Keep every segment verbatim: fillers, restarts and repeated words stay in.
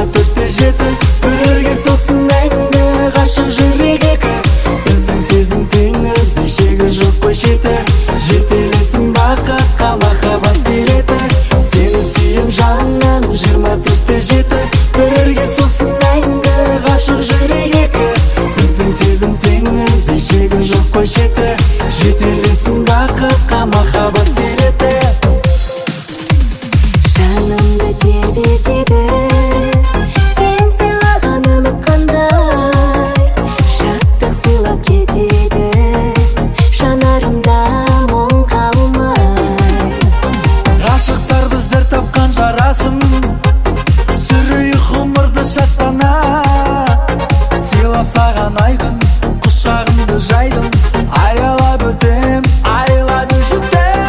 төртте жеті бірге соқсын мәңгі ғашық жүрек екі. Біздің сезім теңізде шегі жоқ қой шеті. Жетелесін бақытқа махаббат береді. Сені сүйем жаным жиырма төртте жеті бірге соқсын мәңгі ғашық жүрек екі. Біздің сезім теңізде шегі жоқ қой шеті. Жетелесін бақытқа махаббат береді. Жанымды тербетеді сен сыйлаған үміт қандай, шаттық сыйлап кетеді жанарымда мұң қалмай. Ғашықтар біздер тапқан жарасым, сүрейік ғұмырды шаттана. Сыйлап саған айқын құшағымды жайдым, аялап өтем, айлап өшітем.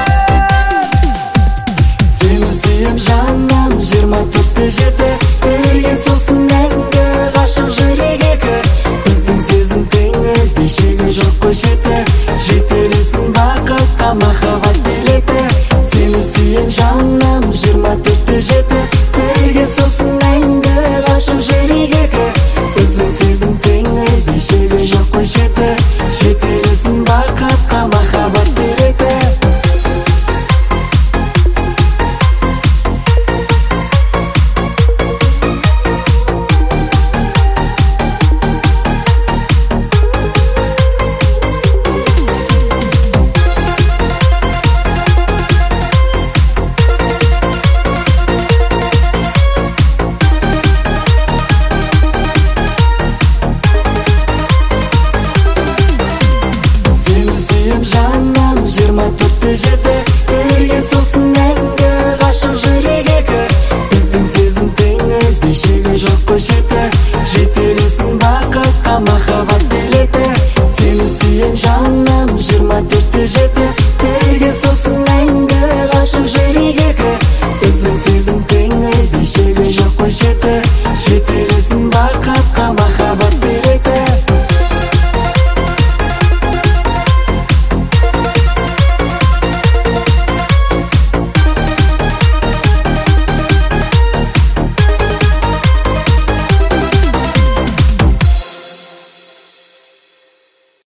Сені сүйем жаным жиырма төртте жеті бірге соқсын мәңгі ғашық жүрек екі. Біздің сезім теңізде шегі жоқ қой шеті. Жетелесін бақытқа махаббат береді. Сені сүйем жаным жиырма төртте жеті бірге соқсын мәңгі ғашық жүрек екі. Біздің сезім теңізде шегі жоқ қой шеті. Жетелесін бақытқа махаббат береді. Жаным жиырма төртте жеті бірге соқсын мәңгі ғашық жүрек екі. Біздің сезім теңізде шегі жоқ қой шеті. Жетелесін бақытқа махаббат береді. Сені сүйем жаным жиырма төртте жеті бірге соқсын мәңгі ғашық жүрек екі. Біздің сезім теңізде шегі жоқ қой шеті.